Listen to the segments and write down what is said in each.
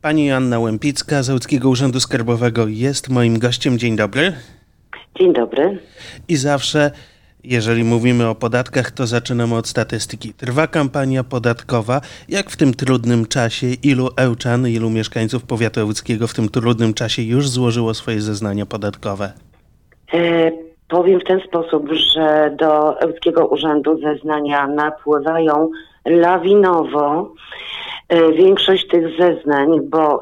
Pani Joanna Łępicka z Łódzkiego Urzędu Skarbowego jest moim gościem. Dzień dobry. Dzień dobry. I zawsze, jeżeli mówimy o podatkach, to zaczynamy od statystyki. Trwa kampania podatkowa. Jak w tym trudnym czasie, ilu ełczan, ilu mieszkańców powiatu łódzkiego w tym trudnym czasie już złożyło swoje zeznania podatkowe? Powiem w ten sposób, że do Łódzkiego Urzędu zeznania napływają lawinowo. Większość tych zeznań, bo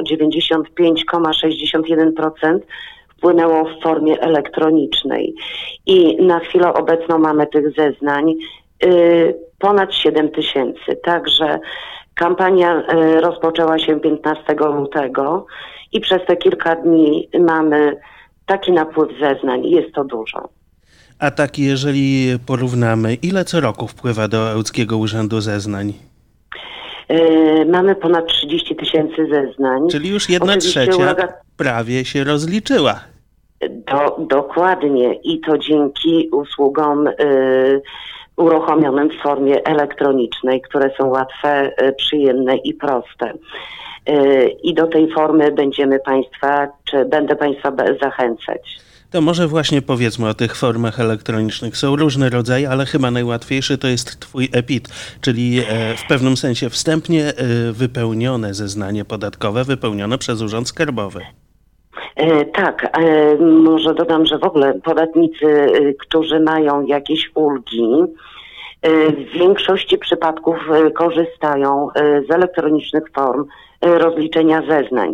95,61% wpłynęło w formie elektronicznej. I na chwilę obecną mamy tych zeznań ponad 7 000. Także kampania rozpoczęła się 15 lutego i przez te kilka dni mamy taki napływ zeznań. Jest to dużo. A tak, jeżeli porównamy, ile co roku wpływa do Łódzkiego Urzędu zeznań? Mamy ponad 30 000 zeznań. Czyli już 1/3 prawie się rozliczyła. Dokładnie. I to dzięki usługom uruchomionym w formie elektronicznej, które są łatwe, przyjemne i proste. I do tej formy będę Państwa zachęcać. To może właśnie powiedzmy o tych formach elektronicznych. Są różne rodzaje, ale chyba najłatwiejszy to jest Twój e-PIT, czyli w pewnym sensie wstępnie wypełnione zeznanie podatkowe, wypełnione przez Urząd Skarbowy. Tak, może dodam, że w ogóle podatnicy, którzy mają jakieś ulgi, w większości przypadków korzystają z elektronicznych form rozliczenia zeznań.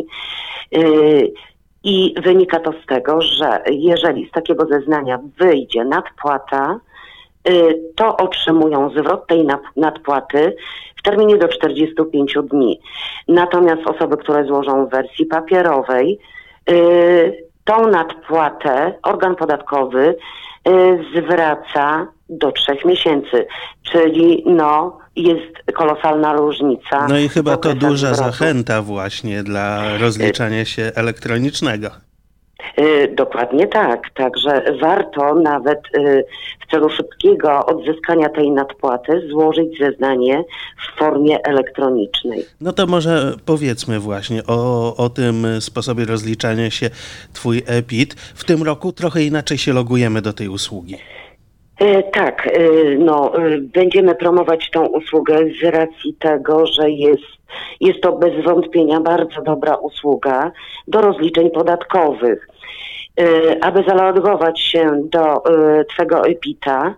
I wynika to z tego, że jeżeli z takiego zeznania wyjdzie nadpłata, to otrzymują zwrot tej nadpłaty w terminie do 45 dni. Natomiast osoby, które złożą w wersji papierowej, tą nadpłatę organ podatkowy zwraca do 3 miesięcy, czyli jest kolosalna różnica. No i chyba to duża zachęta właśnie dla rozliczania się elektronicznego. Dokładnie tak. Także warto nawet w celu szybkiego odzyskania tej nadpłaty złożyć zeznanie w formie elektronicznej. No to może powiedzmy właśnie o tym sposobie rozliczania się Twój e-PIT. W tym roku trochę inaczej się logujemy do tej usługi. Tak, będziemy promować tą usługę z racji tego, że jest to bez wątpienia bardzo dobra usługa do rozliczeń podatkowych. Aby zalogować się do Twego e-PIT-a,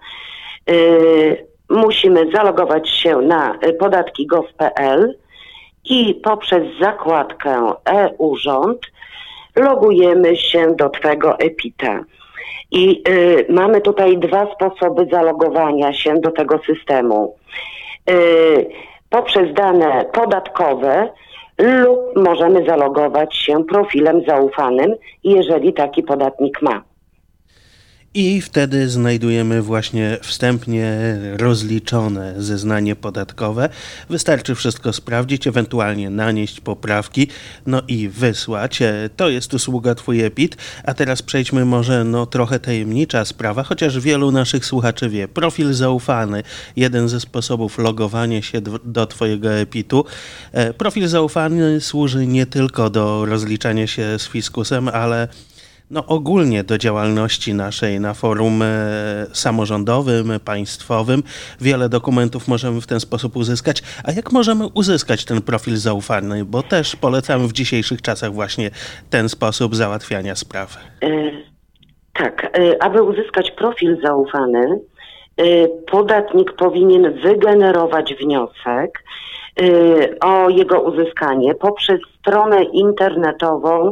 musimy zalogować się na podatki.gov.pl i poprzez zakładkę e-Urząd logujemy się do Twego e-PIT-a. I mamy tutaj 2 sposoby zalogowania się do tego systemu. Poprzez dane podatkowe lub możemy zalogować się profilem zaufanym, jeżeli taki podatnik ma. I wtedy znajdujemy właśnie wstępnie rozliczone zeznanie podatkowe. Wystarczy wszystko sprawdzić, ewentualnie nanieść poprawki, i wysłać. To jest usługa Twój e-PIT. A teraz przejdźmy może trochę tajemnicza sprawa, chociaż wielu naszych słuchaczy wie. Profil zaufany, jeden ze sposobów logowania się do Twojego e-PIT-u. Profil zaufany służy nie tylko do rozliczania się z fiskusem, ale ogólnie do działalności naszej na forum samorządowym, państwowym. Wiele dokumentów możemy w ten sposób uzyskać. A jak możemy uzyskać ten profil zaufany? Bo też polecamy w dzisiejszych czasach właśnie ten sposób załatwiania spraw. Tak, aby uzyskać profil zaufany, podatnik powinien wygenerować wniosek o jego uzyskanie poprzez stronę internetową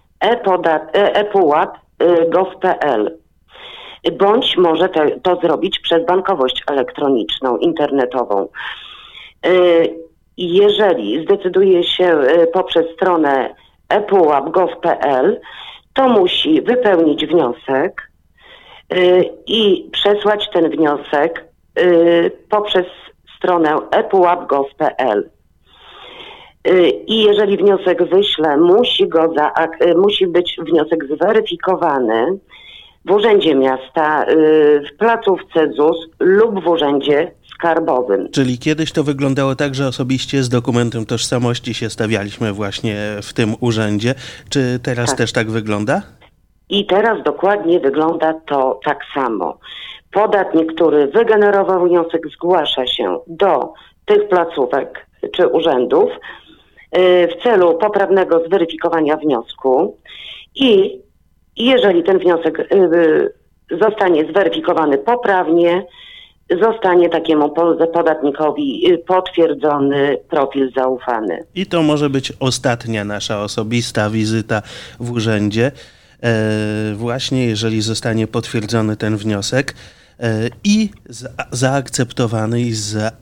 ePUAP.gov.pl bądź może to zrobić przez bankowość elektroniczną, internetową. Jeżeli zdecyduje się poprzez stronę ePUAP.gov.pl, to musi wypełnić wniosek i przesłać ten wniosek poprzez stronę ePUAP.gov.pl. I jeżeli wniosek wyśle, musi być wniosek zweryfikowany w urzędzie miasta, w placówce ZUS lub w urzędzie skarbowym. Czyli kiedyś to wyglądało tak, że osobiście z dokumentem tożsamości się stawialiśmy właśnie w tym urzędzie. Czy teraz Tak. też tak wygląda? I teraz dokładnie wygląda to tak samo. Podatnik, który wygenerował wniosek, zgłasza się do tych placówek czy urzędów w celu poprawnego zweryfikowania wniosku i jeżeli ten wniosek zostanie zweryfikowany poprawnie, zostanie takiemu podatnikowi potwierdzony profil zaufany. I to może być ostatnia nasza osobista wizyta w urzędzie. Właśnie jeżeli zostanie potwierdzony ten wniosek i zaakceptowany i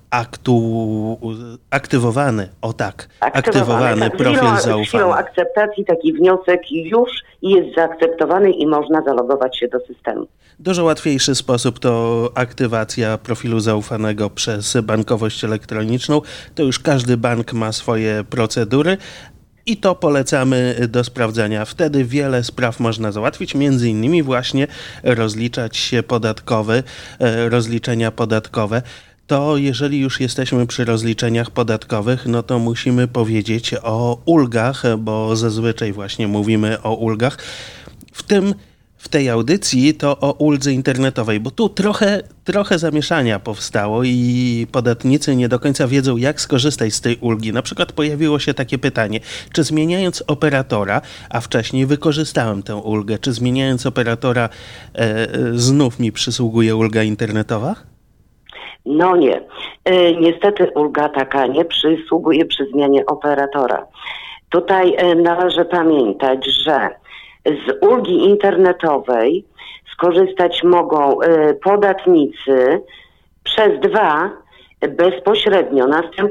aktywowany profil zaufany. Chwilą akceptacji taki wniosek już jest zaakceptowany i można zalogować się do systemu. Dużo łatwiejszy sposób to aktywacja profilu zaufanego przez bankowość elektroniczną. To już każdy bank ma swoje procedury. I to polecamy do sprawdzenia. Wtedy wiele spraw można załatwić, między innymi właśnie rozliczenia podatkowe. To jeżeli już jesteśmy przy rozliczeniach podatkowych, no to musimy powiedzieć o ulgach, bo zazwyczaj właśnie mówimy o ulgach. W tej audycji to o uldze internetowej, bo tu trochę zamieszania powstało i podatnicy nie do końca wiedzą, jak skorzystać z tej ulgi. Na przykład pojawiło się takie pytanie, czy zmieniając operatora, a wcześniej wykorzystałem tę ulgę, czy zmieniając operatora znów mi przysługuje ulga internetowa? No nie. Niestety ulga taka nie przysługuje przy zmianie operatora. Tutaj należy pamiętać, że z ulgi internetowej skorzystać mogą podatnicy przez 2 bezpośrednio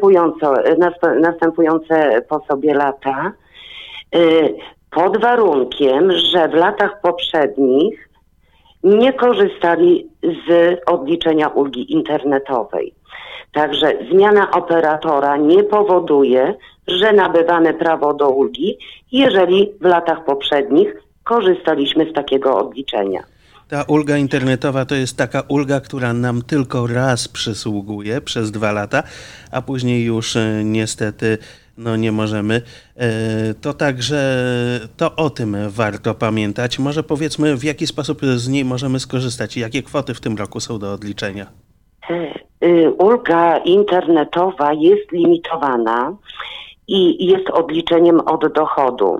następujące po sobie lata, pod warunkiem, że w latach poprzednich nie korzystali z odliczenia ulgi internetowej. Także zmiana operatora nie powoduje, że nabywamy prawo do ulgi, jeżeli w latach poprzednich korzystaliśmy z takiego odliczenia. Ta ulga internetowa to jest taka ulga, która nam tylko raz przysługuje przez 2 lata, a później już niestety nie możemy. To także o tym warto pamiętać. Może powiedzmy, w jaki sposób z niej możemy skorzystać i jakie kwoty w tym roku są do odliczenia? Ulga internetowa jest limitowana i jest odliczeniem od dochodu.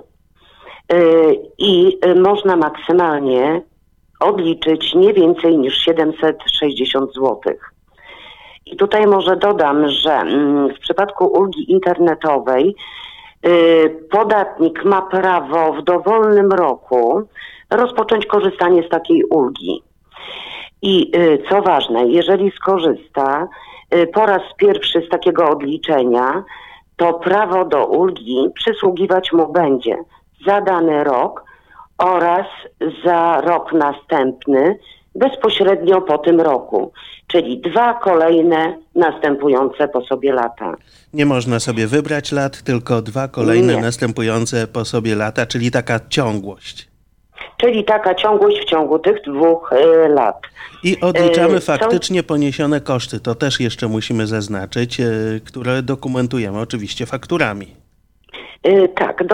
I można maksymalnie odliczyć nie więcej niż 760 zł. I tutaj może dodam, że w przypadku ulgi internetowej podatnik ma prawo w dowolnym roku rozpocząć korzystanie z takiej ulgi. I co ważne, jeżeli skorzysta po raz pierwszy z takiego odliczenia, to prawo do ulgi przysługiwać mu będzie za dany rok oraz za rok następny bezpośrednio po tym roku, czyli 2 kolejne następujące po sobie lata. Nie można sobie wybrać lat, tylko 2 kolejne następujące po sobie lata, czyli taka ciągłość. Czyli taka ciągłość w ciągu tych 2 lat. I odliczamy faktycznie poniesione koszty. To też jeszcze musimy zaznaczyć, które dokumentujemy oczywiście fakturami. Tak,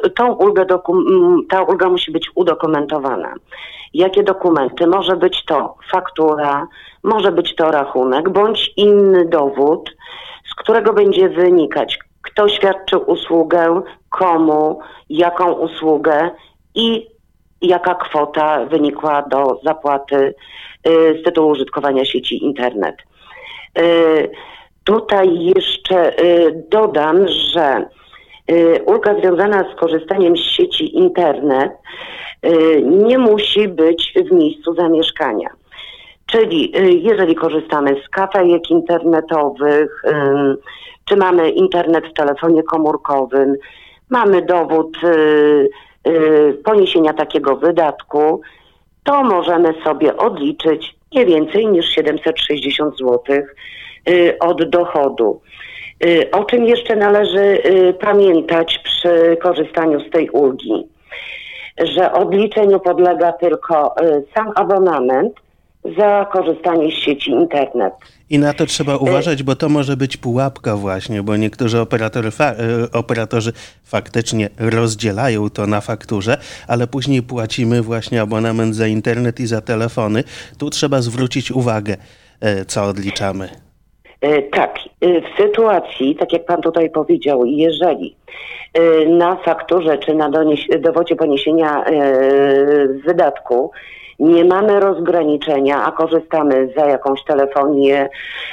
ta ulga musi być udokumentowana. Jakie dokumenty? Może być to faktura, może być to rachunek, bądź inny dowód, z którego będzie wynikać, kto świadczy usługę, komu, jaką usługę i jaka kwota wynikła do zapłaty z tytułu użytkowania sieci internet. Tutaj jeszcze dodam, że ulga związana z korzystaniem z sieci internet nie musi być w miejscu zamieszkania. Czyli jeżeli korzystamy z kafejek internetowych, czy mamy internet w telefonie komórkowym, mamy dowód poniesienia takiego wydatku, to możemy sobie odliczyć nie więcej niż 760 zł od dochodu. O czym jeszcze należy pamiętać przy korzystaniu z tej ulgi? że odliczeniu podlega tylko sam abonament za korzystanie z sieci internet. I na to trzeba uważać, bo to może być pułapka właśnie, bo niektórzy operatorzy faktycznie rozdzielają to na fakturze, ale później płacimy właśnie abonament za internet i za telefony. Tu trzeba zwrócić uwagę, co odliczamy. Tak, w sytuacji, tak jak pan tutaj powiedział, jeżeli na fakturze czy na dowodzie poniesienia wydatku nie mamy rozgraniczenia, a korzystamy za jakąś telefonię,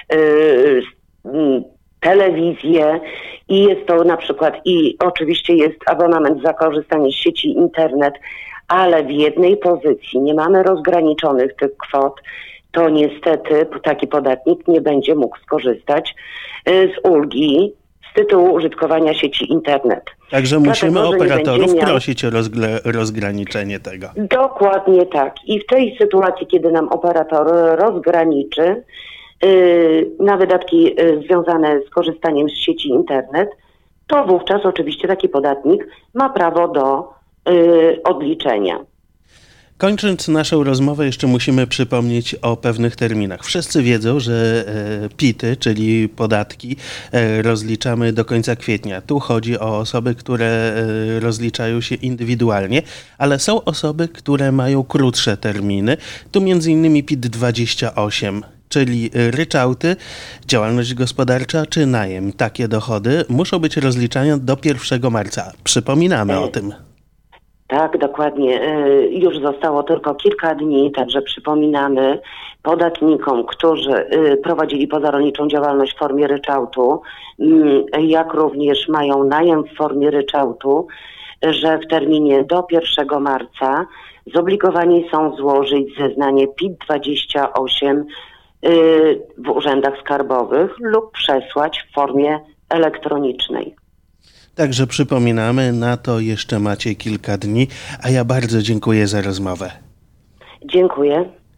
telewizję i jest to na przykład i oczywiście jest abonament za korzystanie z sieci internet, ale w jednej pozycji nie mamy rozgraniczonych tych kwot, to niestety taki podatnik nie będzie mógł skorzystać z ulgi z tytułu użytkowania sieci internet. Także musimy operatorów prosić o rozgraniczenie tego. Dokładnie tak. I w tej sytuacji, kiedy nam operator rozgraniczy na wydatki związane z korzystaniem z sieci internet, to wówczas oczywiście taki podatnik ma prawo do odliczenia. Kończąc naszą rozmowę, jeszcze musimy przypomnieć o pewnych terminach. Wszyscy wiedzą, że PIT-y, czyli podatki, rozliczamy do końca kwietnia. Tu chodzi o osoby, które rozliczają się indywidualnie, ale są osoby, które mają krótsze terminy. Tu m.in. PIT 28, czyli ryczałty, działalność gospodarcza czy najem. Takie dochody muszą być rozliczane do 1 marca. Przypominamy o tym. Tak, dokładnie. Już zostało tylko kilka dni, także przypominamy podatnikom, którzy prowadzili pozarolniczą działalność w formie ryczałtu, jak również mają najem w formie ryczałtu, że w terminie do 1 marca zobligowani są złożyć zeznanie PIT-28 w urzędach skarbowych lub przesłać w formie elektronicznej. Także przypominamy, na to jeszcze macie kilka dni, a ja bardzo dziękuję za rozmowę. Dziękuję.